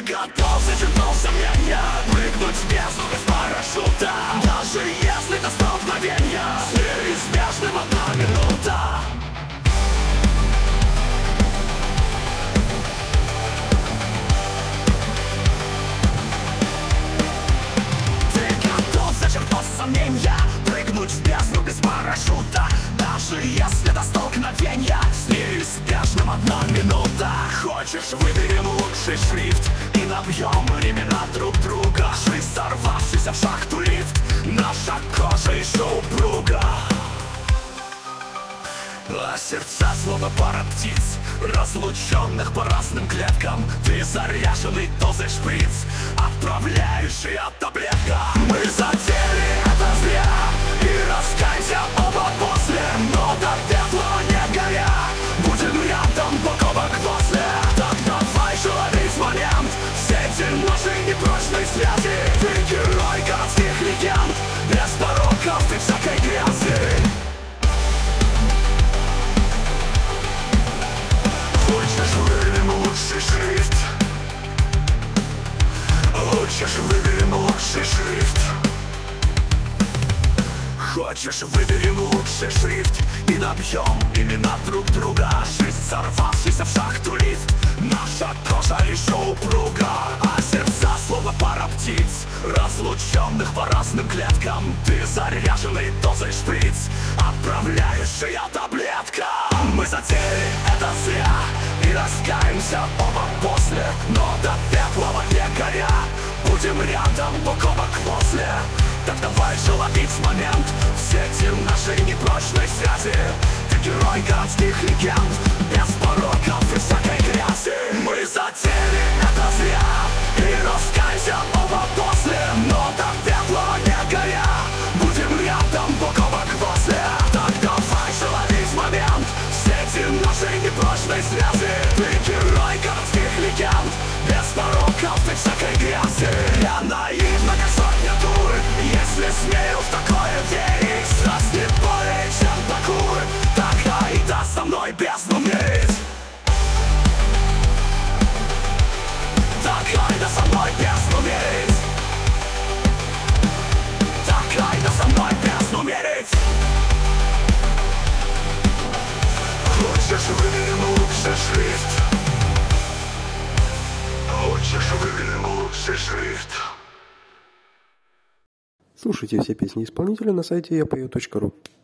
готов зачерпнуть сомнения, прыгнуть в бездну без парашюта. Даже если до столкновения с неизбежным одна минута. Ты готов зачерпнуть сомнения, прыгнуть в бездну без парашюта. Даже если до столкновения с неизбежным одна минута. Хочешь, выберем лучший шрифт и набьем времена друг друга. Жизнь, сорвавшийся в шахту лифт, наша кожа еще упруга. А сердца словно пара птиц, разлученных по разным клеткам. Ты заряженный дозой шприц, отправляющий от таблетка. Мы затеяли это зря, и раскайся оба после. Но до пепла не горя, будем рядом бок о бок после. Так давай же ловить момент, все эти наши непрочные связи. Ты герой городских легенд, без пороков и всякой грязи. Хочешь, выберем лучший шрифт? Хочешь, выберем лучший шрифт? Хочешь, выберем лучший шрифт и набьем имена друг друга. Жизнь, сорвавшийся в шахту лифт, наша кожа еще упруга. А сердца словно пара птиц, разлученных по разным клеткам. Ты заряженный дозой шприц, отправляющая таблетка. Мы затеяли это зря и раскаемся оба после. Но до пепла в огне горя, будем рядом бок о бок после. Так давай же ловить момент, все эти наши непрочные связи. Ты герой городских легенд, без пороков и всякой грязи. Мы затеяли это зря и раскаемся оба после. Но до пепла не горя, будем рядом бок о бок после. Так давай же ловить момент, все эти наши непрочные связи. Ты герой городских легенд, без пороков и всякой грязи. Я наивно, как сотня дур, если смею в такое верить. Раз не более чем такую, тогда и да со мной бездну мерить. Так айда со мной бездну мерить. Так айда со мной бездну мерить. Хочешь, выберем лучший шрифт? Хочешь, выберем лучший шрифт? Слушайте все песни исполнителя на сайте yapою.ru.